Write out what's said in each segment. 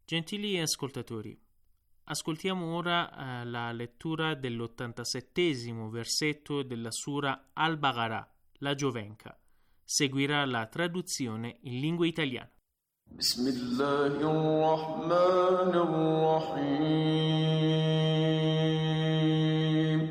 Gentili ascoltatori, ascoltiamo ora la lettura dell'87° versetto della Sura Al-Baqarah, la Giovenca. Seguirà la traduzione in lingua italiana. Bismillahirrahmanirrahim.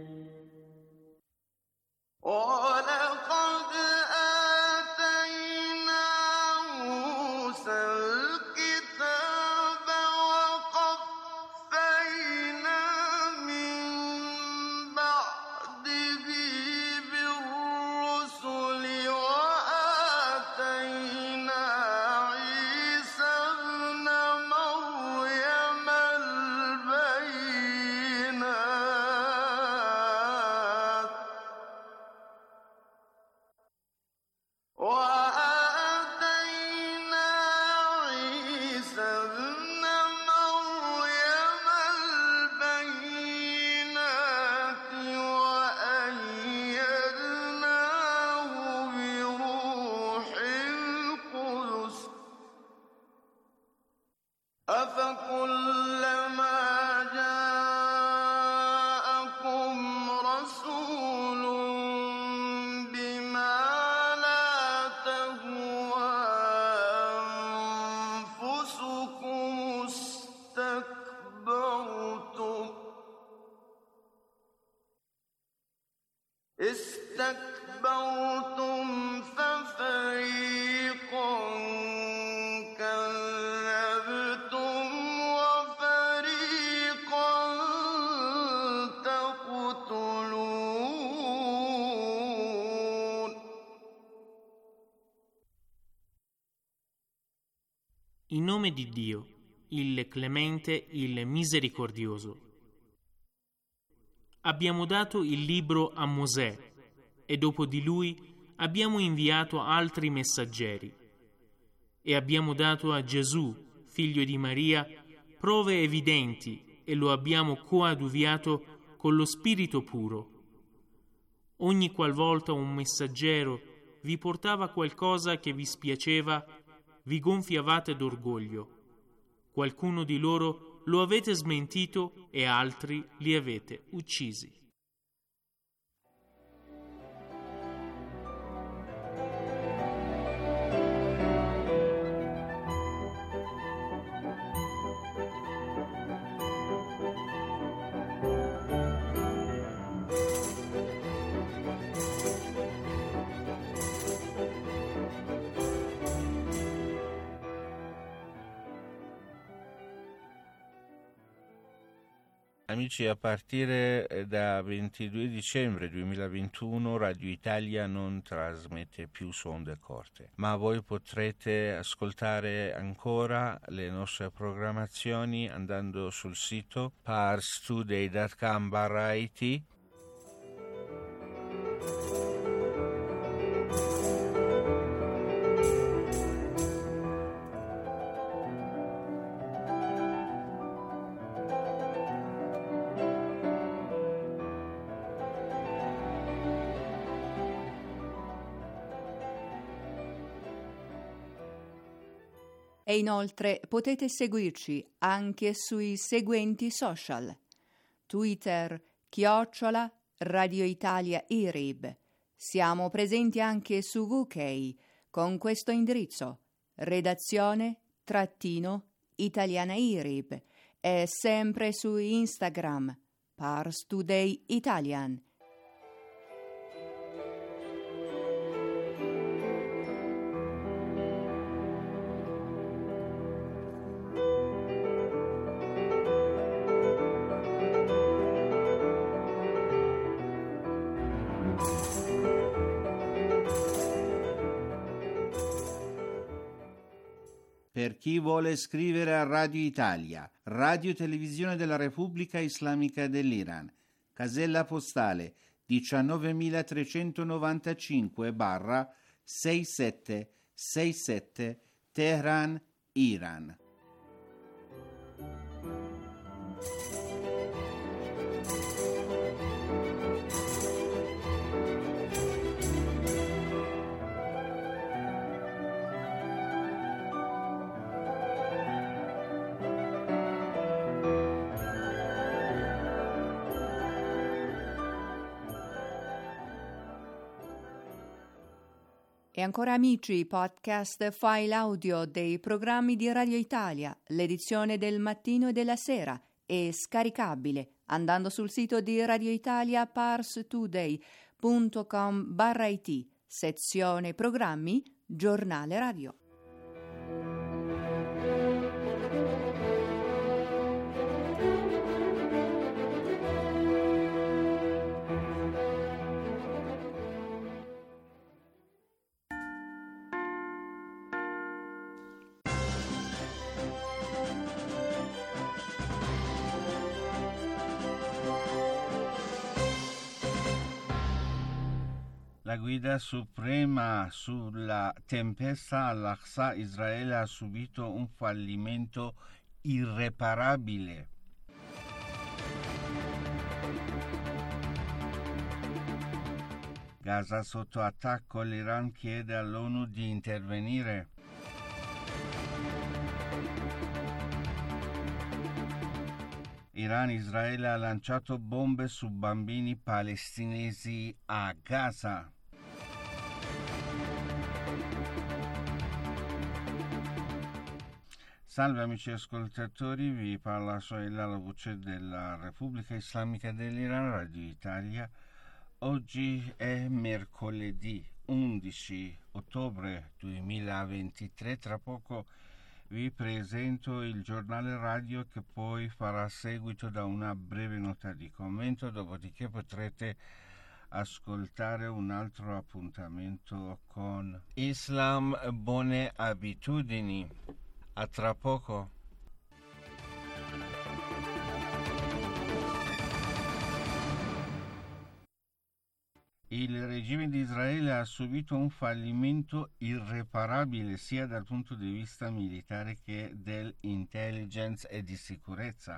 استكبرتم ففريقا كذبتم وفريقا تقتلون. In nome di Dio, il Clemente, il Misericordioso. Abbiamo dato il libro a Mosè e dopo di lui abbiamo inviato altri messaggeri e abbiamo dato a Gesù, figlio di Maria, prove evidenti e lo abbiamo coadiuviato con lo Spirito puro. Ogni qualvolta un messaggero vi portava qualcosa che vi spiaceva, vi gonfiavate d'orgoglio. Qualcuno di loro lo avete smentito e altri li avete uccisi. Amici, a partire da 22 dicembre 2021 Radio Italia non trasmette più su onde corte, ma voi potrete ascoltare ancora le nostre programmazioni andando sul sito parstoday.com/it. E inoltre potete seguirci anche sui seguenti social: Twitter @Radio Italia IRIB. Siamo presenti anche su UK con questo indirizzo: redazione-italiana IRIB, e sempre su Instagram Pars Today Italian. Per chi vuole scrivere a Radio Italia, Radio Televisione della Repubblica Islamica dell'Iran, casella postale 19.395/6767 Teheran, Iran. E ancora amici, podcast file audio dei programmi di Radio Italia, l'edizione del mattino e della sera è scaricabile andando sul sito di Radio Italia parstoday.com/it, sezione programmi, giornale radio. La guida suprema sulla tempesta al-Aqsa. Israele ha subito un fallimento irreparabile. Gaza sotto attacco, l'Iran chiede all'ONU di intervenire. Iran-Israele ha lanciato bombe su bambini palestinesi a Gaza. Salve amici ascoltatori, vi parla Soela, la voce della Repubblica Islamica dell'Iran, Radio Italia. Oggi è mercoledì 11 ottobre 2023, tra poco vi presento il giornale radio che poi farà seguito da una breve nota di commento, dopodiché potrete ascoltare un altro appuntamento con Islam, buone abitudini. A tra poco. Il regime di Israele ha subito un fallimento irreparabile sia dal punto di vista militare che dell'intelligence e di sicurezza.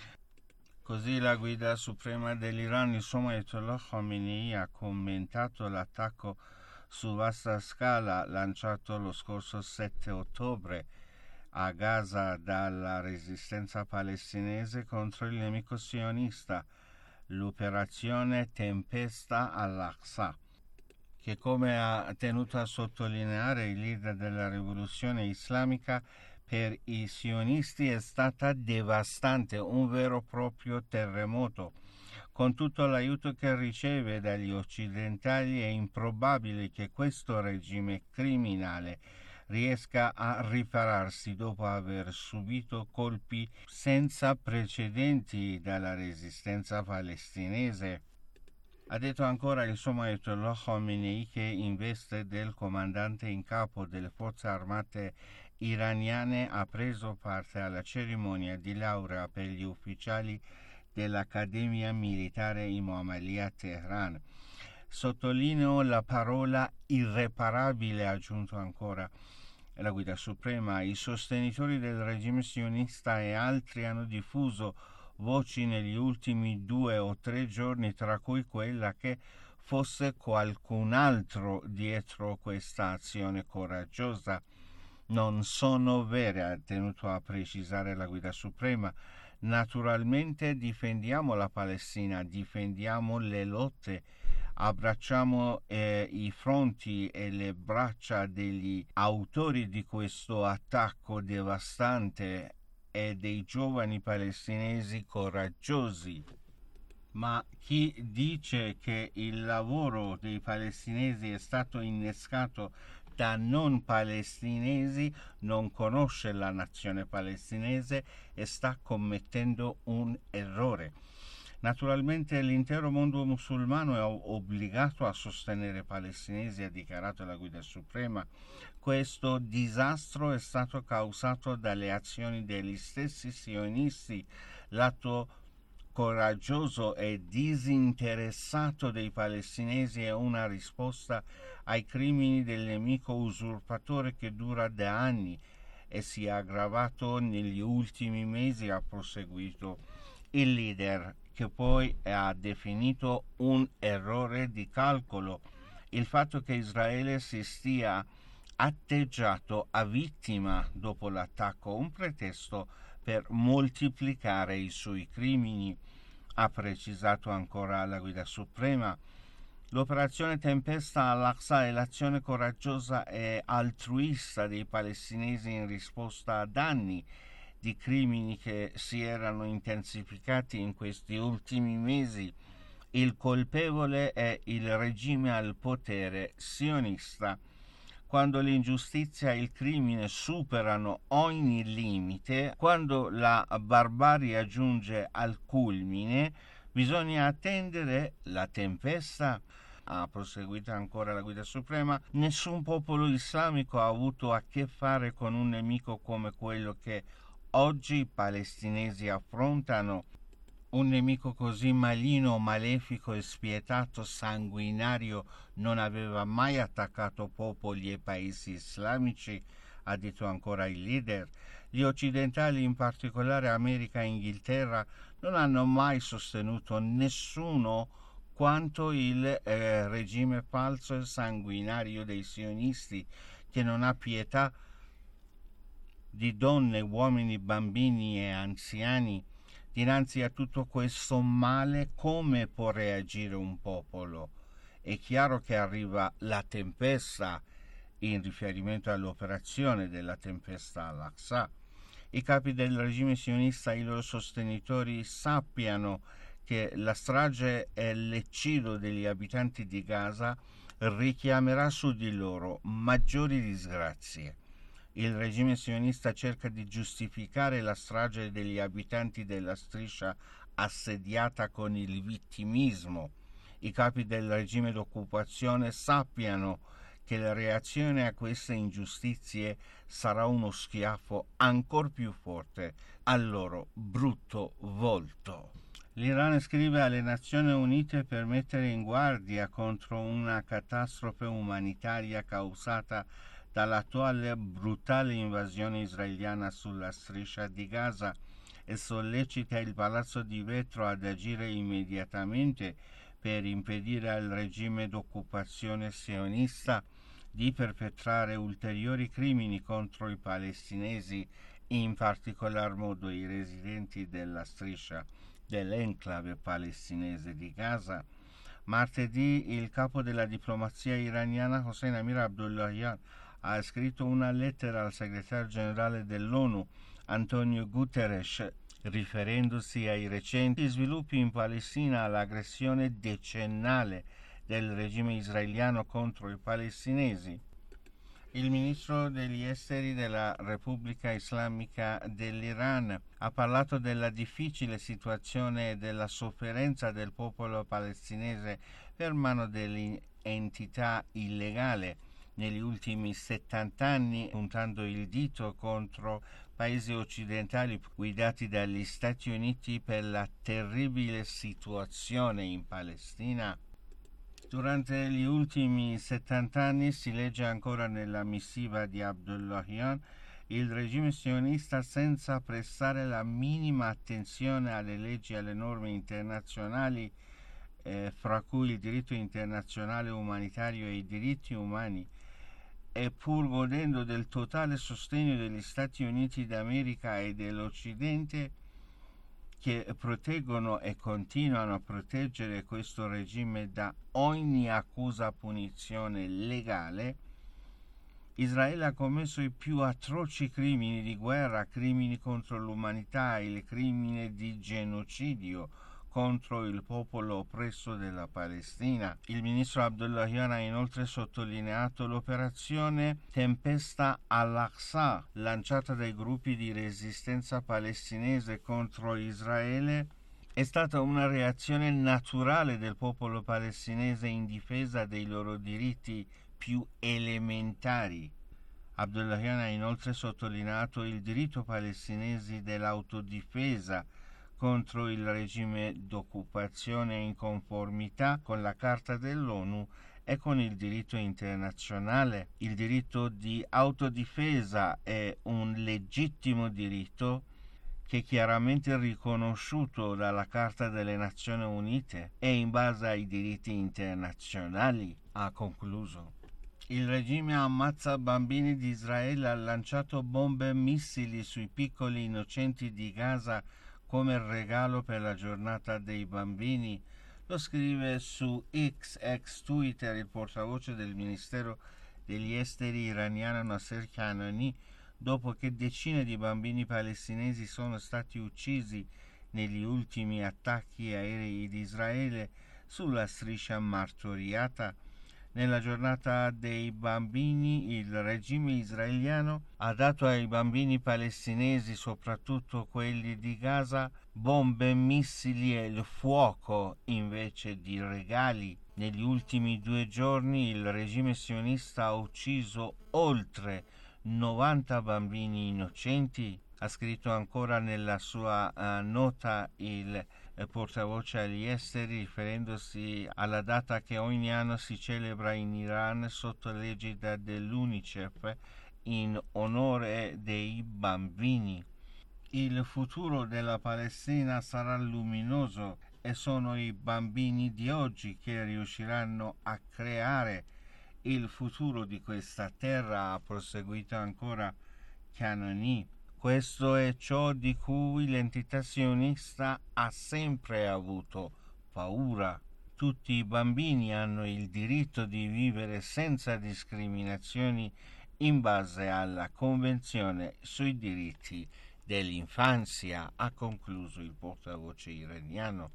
Così la guida suprema dell'Iran, il suo Ayatollah Khamenei, ha commentato l'attacco su vasta scala lanciato lo scorso 7 ottobre a Gaza dalla resistenza palestinese contro il nemico sionista, l'operazione Tempesta al-Aqsa, che, come ha tenuto a sottolineare il leader della rivoluzione islamica, per i sionisti è stata devastante, un vero e proprio terremoto. Con tutto l'aiuto che riceve dagli occidentali è improbabile che questo regime criminale riesca a ripararsi dopo aver subito colpi senza precedenti dalla resistenza palestinese. Ha detto ancora il suo Ayatollah Khamenei, che in veste del comandante in capo delle forze armate iraniane ha preso parte alla cerimonia di laurea per gli ufficiali dell'Accademia Militare Imam Ali a Teheran. Sottolineo la parola irreparabile, ha aggiunto ancora la guida suprema. I sostenitori del regime sionista e altri hanno diffuso voci negli ultimi 2 o 3 giorni, tra cui quella che fosse qualcun altro dietro questa azione coraggiosa. Non sono vere, ha tenuto a precisare la guida suprema. Naturalmente difendiamo la Palestina, difendiamo le lotte, abbracciamo i fronti e le braccia degli autori di questo attacco devastante e dei giovani palestinesi coraggiosi. Ma chi dice che il lavoro dei palestinesi è stato innescato da non palestinesi non conosce la nazione palestinese e sta commettendo un errore. Naturalmente l'intero mondo musulmano è obbligato a sostenere i palestinesi, ha dichiarato la guida suprema. Questo disastro è stato causato dalle azioni degli stessi sionisti. L'atto coraggioso e disinteressato dei palestinesi è una risposta ai crimini del nemico usurpatore che dura da anni e si è aggravato negli ultimi mesi, ha proseguito il leader, che poi ha definito un errore di calcolo il fatto che Israele si stia atteggiato a vittima dopo l'attacco, un pretesto per moltiplicare i suoi crimini, ha precisato ancora la guida suprema. L'operazione Tempesta al-Aqsa è l'azione coraggiosa e altruista dei palestinesi in risposta ad anni di crimini che si erano intensificati in questi ultimi mesi. Il colpevole è il regime al potere sionista. Quando l'ingiustizia e il crimine superano ogni limite, quando la barbarie giunge al culmine, bisogna attendere la tempesta. Ha proseguito ancora la Guida Suprema. Nessun popolo islamico ha avuto a che fare con un nemico come quello che oggi i palestinesi affrontano. Un nemico così maligno, malefico e spietato, sanguinario, non aveva mai attaccato popoli e paesi islamici, ha detto ancora il leader. Gli occidentali, in particolare America e Inghilterra, non hanno mai sostenuto nessuno quanto il regime falso e sanguinario dei sionisti, che non ha pietà di donne, uomini, bambini e anziani. Dinanzi a tutto questo male, come può reagire un popolo? È chiaro che arriva la tempesta, in riferimento all'operazione della tempesta al-Aqsa. I capi del regime sionista e i loro sostenitori sappiano che la strage e l'eccidio degli abitanti di Gaza richiamerà su di loro maggiori disgrazie. Il regime sionista cerca di giustificare la strage degli abitanti della striscia assediata con il vittimismo. I capi del regime d'occupazione sappiano che la reazione a queste ingiustizie sarà uno schiaffo ancor più forte al loro brutto volto. L'Iran scrive alle Nazioni Unite per mettere in guardia contro una catastrofe umanitaria causata dall'attuale brutale invasione israeliana sulla striscia di Gaza e sollecita il Palazzo di Vetro ad agire immediatamente per impedire al regime d'occupazione sionista di perpetrare ulteriori crimini contro i palestinesi, in particolar modo i residenti della striscia dell'enclave palestinese di Gaza. Martedì il capo della diplomazia iraniana Hossein Amir Abdullahian ha scritto una lettera al segretario generale dell'ONU Antonio Guterres, riferendosi ai recenti sviluppi in Palestina, all'aggressione decennale del regime israeliano contro i palestinesi. Il ministro degli esteri della Repubblica Islamica dell'Iran ha parlato della difficile situazione e della sofferenza del popolo palestinese per mano dell'entità illegale negli ultimi 70 anni, puntando il dito contro paesi occidentali guidati dagli Stati Uniti per la terribile situazione in Palestina. Durante gli ultimi 70 anni, si legge ancora nella missiva di Abdullahian, il regime sionista, senza prestare la minima attenzione alle leggi e alle norme internazionali, fra cui il diritto internazionale umanitario e i diritti umani, e pur godendo del totale sostegno degli Stati Uniti d'America e dell'Occidente, che proteggono e continuano a proteggere questo regime da ogni accusa punizione legale, Israele ha commesso i più atroci crimini di guerra, crimini contro l'umanità e il crimine di genocidio contro il popolo oppresso della Palestina. Il ministro Abdullahian ha inoltre sottolineato l'operazione Tempesta al-Aqsa, lanciata dai gruppi di resistenza palestinese contro Israele, è stata una reazione naturale del popolo palestinese in difesa dei loro diritti più elementari. Abdullahian ha inoltre sottolineato il diritto palestinese dell'autodifesa contro il regime d'occupazione in conformità con la Carta dell'ONU e con il diritto internazionale. Il diritto di autodifesa è un legittimo diritto che è chiaramente riconosciuto dalla Carta delle Nazioni Unite e in base ai diritti internazionali, ha concluso. Il regime ammazza bambini di Israele, ha lanciato bombe e missili sui piccoli innocenti di Gaza come regalo per la giornata dei bambini. Lo scrive su X, ex Twitter, il portavoce del Ministero degli Esteri iraniano Nasser Kanani, dopo che decine di bambini palestinesi sono stati uccisi negli ultimi attacchi aerei di Israele sulla striscia martoriata. Nella giornata dei bambini il regime israeliano ha dato ai bambini palestinesi, soprattutto quelli di Gaza, bombe, missili e il fuoco invece di regali. Negli ultimi 2 giorni il regime sionista ha ucciso oltre 90 bambini innocenti. Ha scritto ancora nella sua nota il portavoce agli esteri, riferendosi alla data che ogni anno si celebra in Iran sotto l'egida dell'UNICEF in onore dei bambini. Il futuro della Palestina sarà luminoso e sono i bambini di oggi che riusciranno a creare il futuro di questa terra, ha proseguito ancora Kanani. Questo è ciò di cui l'entità sionista ha sempre avuto paura. Tutti i bambini hanno il diritto di vivere senza discriminazioni in base alla Convenzione sui diritti dell'infanzia, ha concluso il portavoce iraniano.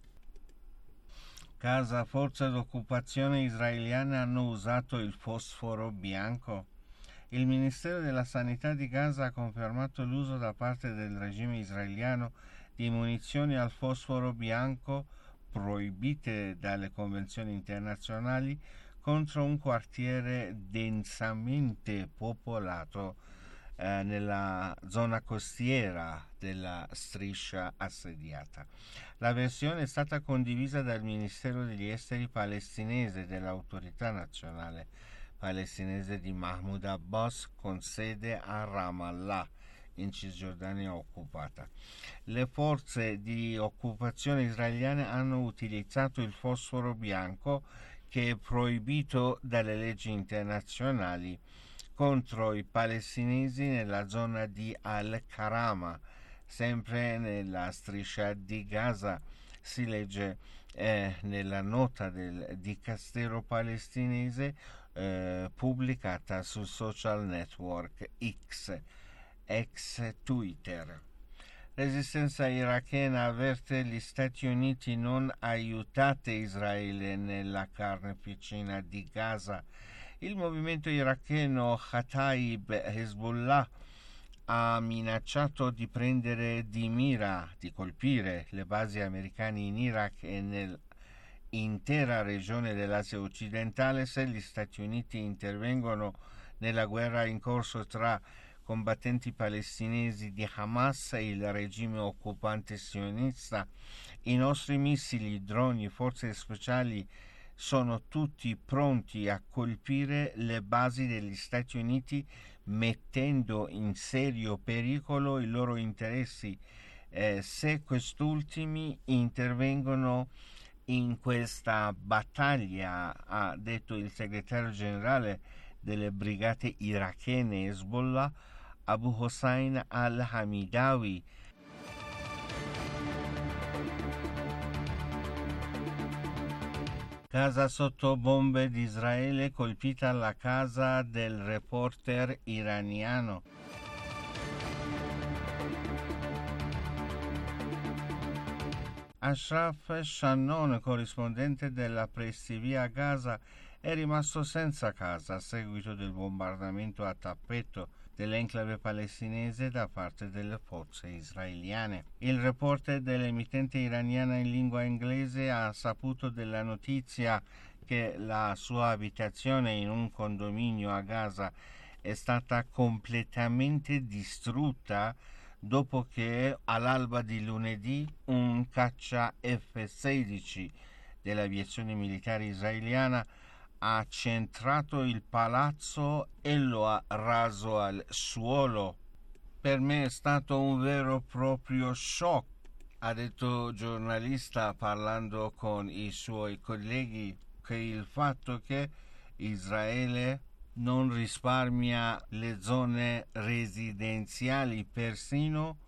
Gaza, forze d'occupazione israeliane hanno usato il fosforo bianco. Il Ministero della Sanità di Gaza ha confermato l'uso da parte del regime israeliano di munizioni al fosforo bianco proibite dalle convenzioni internazionali contro un quartiere densamente popolato nella zona costiera della striscia assediata. La versione è stata condivisa dal Ministero degli Esteri palestinese e dell'Autorità Nazionale palestinese di Mahmoud Abbas con sede a Ramallah, in Cisgiordania occupata. Le forze di occupazione israeliane hanno utilizzato il fosforo bianco, che è proibito dalle leggi internazionali, contro i palestinesi nella zona di Al-Karama, sempre nella striscia di Gaza. Si legge nella nota del dicastero palestinese pubblicata sul social network X, ex Twitter. Resistenza irachena avverte gli Stati Uniti: non aiutate Israele nella carneficina di Gaza. Il movimento iracheno Kataib Hezbollah ha minacciato di prendere di mira, di colpire le basi americane in Iraq e nell'intera regione dell'Asia occidentale se gli Stati Uniti intervengono nella guerra in corso tra combattenti palestinesi di Hamas e il regime occupante sionista. I nostri missili, droni, forze speciali sono tutti pronti a colpire le basi degli Stati Uniti, mettendo in serio pericolo i loro interessi se quest'ultimi intervengono in questa battaglia, ha detto il segretario generale delle brigate irachene Hezbollah, Abu Hossein al-Hamidawi. Casa sotto bombe di Israele, colpita la casa del reporter iraniano. Ashraf Shannon, corrispondente della Press TV a Gaza, è rimasto senza casa a seguito del bombardamento a tappeto dell'enclave palestinese da parte delle forze israeliane. Il reporter dell'emittente iraniana in lingua inglese ha saputo della notizia che la sua abitazione in un condominio a Gaza è stata completamente distrutta dopo che all'alba di lunedì un caccia F-16 dell'aviazione militare israeliana ha centrato il palazzo e lo ha raso al suolo. Per me è stato un vero e proprio shock, ha detto giornalista parlando con i suoi colleghi, che il fatto che Israele non risparmia le zone residenziali, persino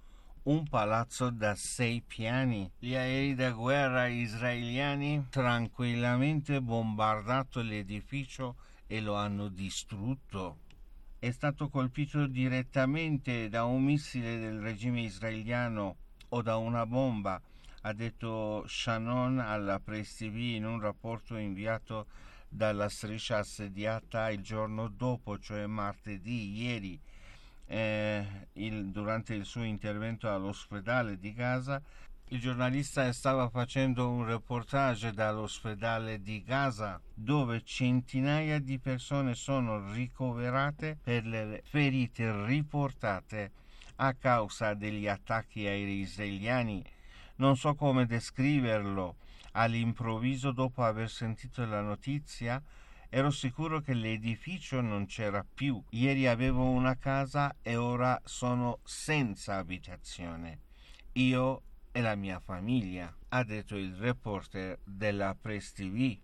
un palazzo da 6 piani. Gli aerei da guerra israeliani tranquillamente bombardato l'edificio e lo hanno distrutto. È stato colpito direttamente da un missile del regime israeliano o da una bomba, ha detto Shannon alla Press TV in un rapporto inviato dalla striscia assediata il giorno dopo, cioè martedì, ieri. Durante il suo intervento all'ospedale di Gaza, il giornalista stava facendo un reportage dall'ospedale di Gaza, dove centinaia di persone sono ricoverate per le ferite riportate a causa degli attacchi aerei israeliani. Non so come descriverlo. All'improvviso, dopo aver sentito la notizia, ero sicuro che l'edificio non c'era più. Ieri avevo una casa e ora sono senza abitazione. Io e la mia famiglia, ha detto il reporter della Press TV.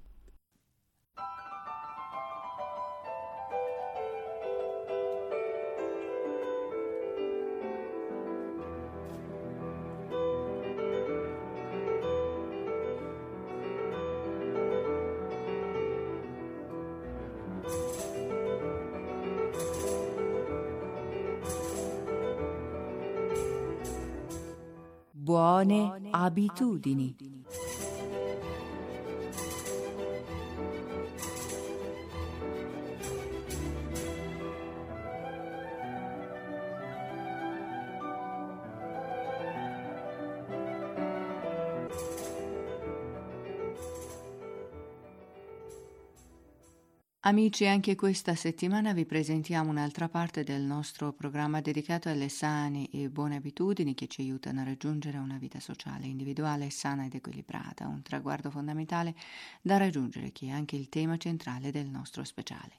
Buone abitudini. Amici, anche questa settimana vi presentiamo un'altra parte del nostro programma dedicato alle sane e buone abitudini che ci aiutano a raggiungere una vita sociale, individuale, sana ed equilibrata, un traguardo fondamentale da raggiungere che è anche il tema centrale del nostro speciale.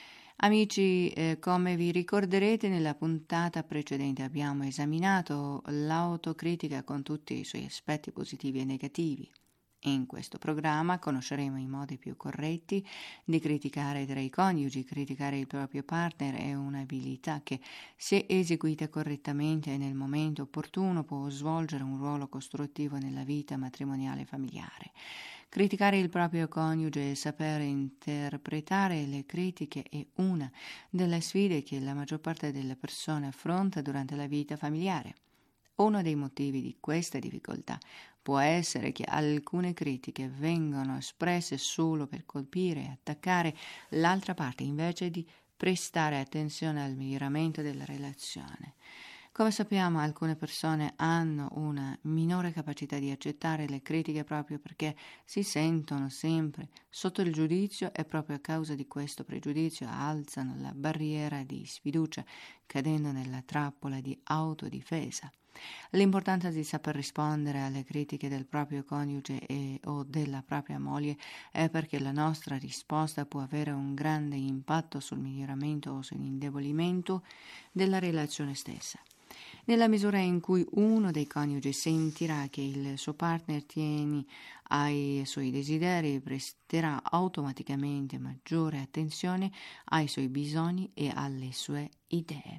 Amici, come vi ricorderete, nella puntata precedente abbiamo esaminato l'autocritica con tutti i suoi aspetti positivi e negativi. In questo programma conosceremo i modi più corretti di criticare tra i coniugi. Criticare il proprio partner è un'abilità che, se eseguita correttamente e nel momento opportuno, può svolgere un ruolo costruttivo nella vita matrimoniale e familiare. Criticare il proprio coniuge e sapere interpretare le critiche è una delle sfide che la maggior parte delle persone affronta durante la vita familiare. Uno dei motivi di questa difficoltà può essere che alcune critiche vengono espresse solo per colpire e attaccare l'altra parte, invece di prestare attenzione al miglioramento della relazione. Come sappiamo, alcune persone hanno una minore capacità di accettare le critiche proprio perché si sentono sempre sotto il giudizio e proprio a causa di questo pregiudizio alzano la barriera di sfiducia, cadendo nella trappola di autodifesa. L'importanza di saper rispondere alle critiche del proprio coniuge o della propria moglie è perché la nostra risposta può avere un grande impatto sul miglioramento o sull'indebolimento della relazione stessa. Nella misura in cui uno dei coniugi sentirà che il suo partner tiene ai suoi desideri, presterà automaticamente maggiore attenzione ai suoi bisogni e alle sue idee.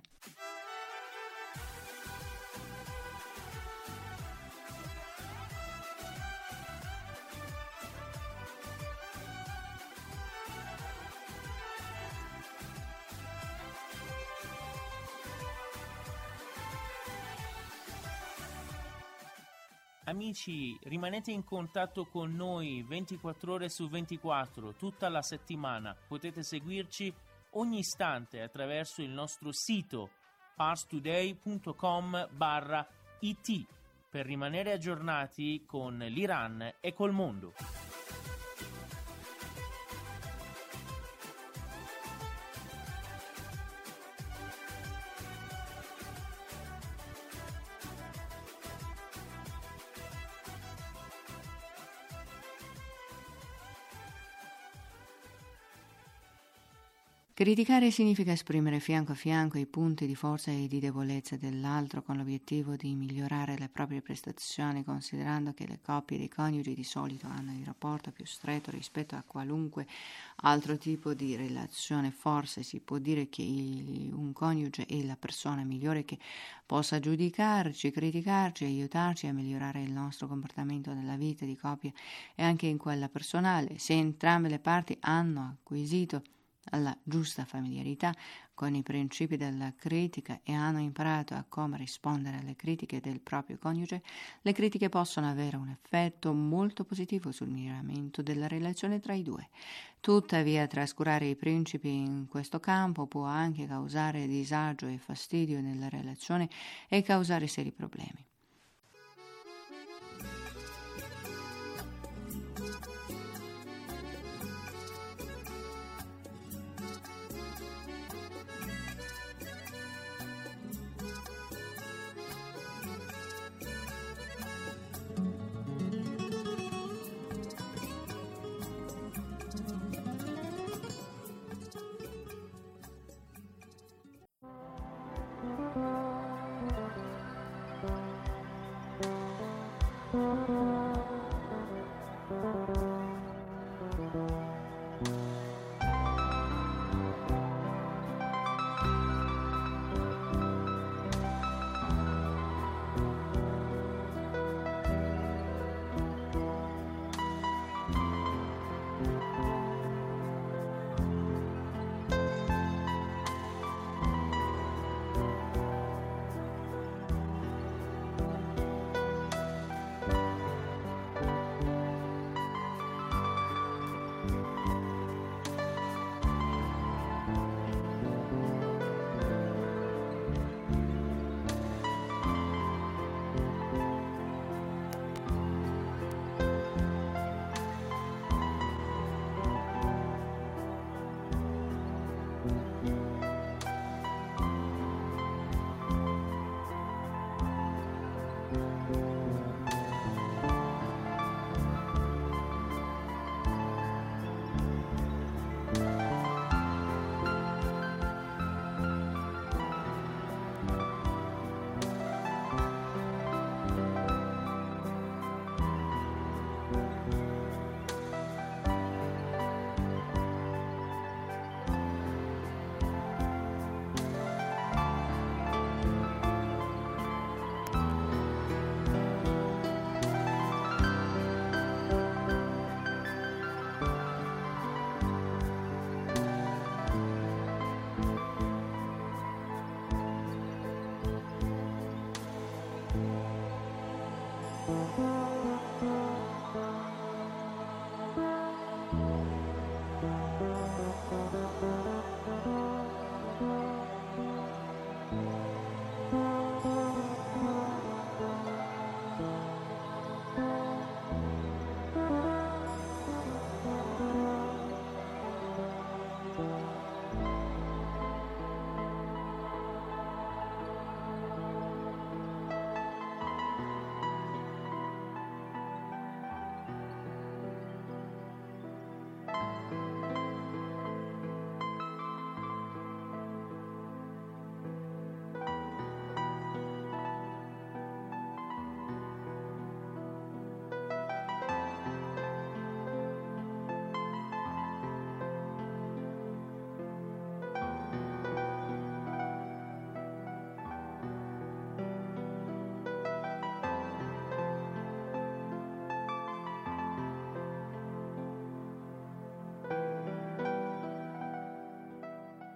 Amici, rimanete in contatto con noi 24 ore su 24, tutta la settimana. Potete seguirci ogni istante attraverso il nostro sito parstoday.com/it per rimanere aggiornati con l'Iran e col mondo. Criticare significa esprimere fianco a fianco i punti di forza e di debolezza dell'altro con l'obiettivo di migliorare le proprie prestazioni, considerando che le coppie dei coniugi di solito hanno il rapporto più stretto rispetto a qualunque altro tipo di relazione. Forse si può dire che un coniuge è la persona migliore che possa giudicarci, criticarci, aiutarci a migliorare il nostro comportamento nella vita di coppia e anche in quella personale. Se entrambe le parti hanno acquisito la giusta familiarità con i principi della critica e hanno imparato a come rispondere alle critiche del proprio coniuge, le critiche possono avere un effetto molto positivo sul miglioramento della relazione tra i due. Tuttavia, trascurare i principi in questo campo può anche causare disagio e fastidio nella relazione e causare seri problemi.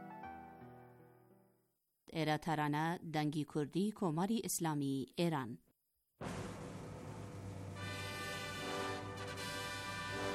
era tarana dangi kurdی کماری اسلامی ایران